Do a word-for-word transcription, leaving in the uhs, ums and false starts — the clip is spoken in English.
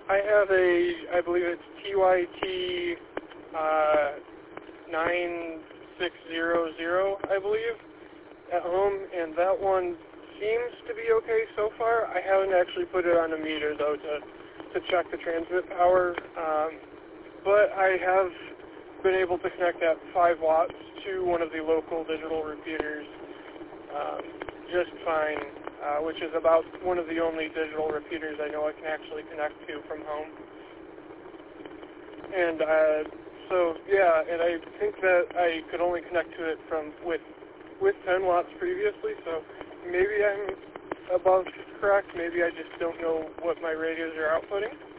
I have a, I believe it's T Y T uh, nine six zero zero, I believe, at home, and that one seems to be okay so far. I haven't actually put it on a meter, though, to, to check the transmit power, um, but I have been able to connect that five watts to one of the local digital repeaters um, just fine, uh, which is about one of the only digital repeaters I know I can actually connect to from home. And uh, so, yeah, and I think that I could only connect to it from with with ten watts previously, so maybe I'm above correct, maybe I just don't know what my radios are outputting.